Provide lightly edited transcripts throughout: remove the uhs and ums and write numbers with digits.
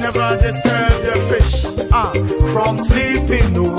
never disturb the fish from sleeping. No.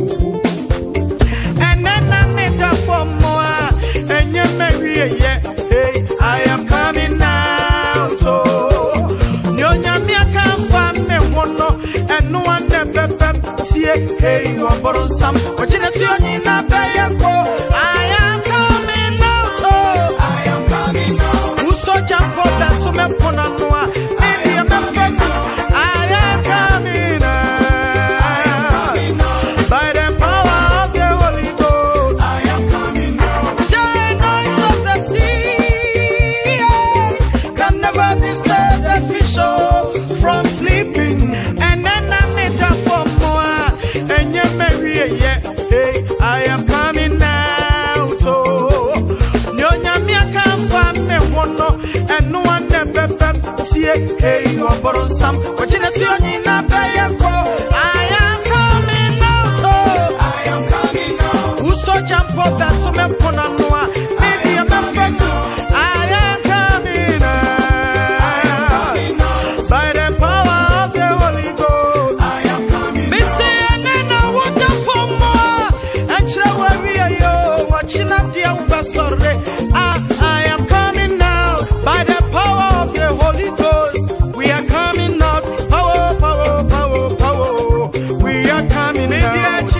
And then I made up for more, and you marry, yeah. Hey, I am coming now. So, Nyonya me can't find me one no, and no one never see. Hey, you are born some, but you know you not pay a call. I am coming out. I am coming out. Who so jump up that to me pon on noa? Maybe I'm a friend. I am coming out. By the power of the Holy Ghost. I am coming out. The noise of the sea can never disturb the fish from sleeping. And then I made up for more. And you marry, yeah. Hey, I am coming out. Nyonya me can't find me one no, and no one never see. Hey, you are born some, but you know you not pay a call. I am coming out. I am coming out. Who so jump up that to me pon on noa? Maybe I'm a friend. I am coming out. By the power of the Holy Ghost. I am coming out. Me say and then I want for more. And try worry yo, watching up the sorry. I am coming out. By the power of the Holy Ghost. We are coming out. Power, power, power, power. We are coming out. I am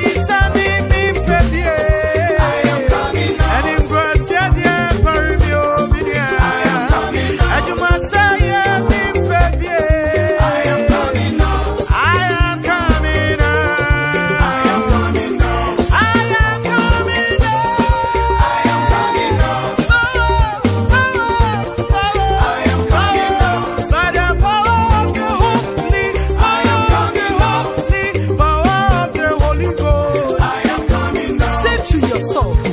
coming out. And in verse, yeah, Parimio, I am coming out. And you must say, yeah, I am coming out. I am coming out. I am coming out. I am coming out. I am coming out. I am coming out. By the power of the Holy, I am coming out. See, power of the Holy Ghost. I am coming out. Say to yourself.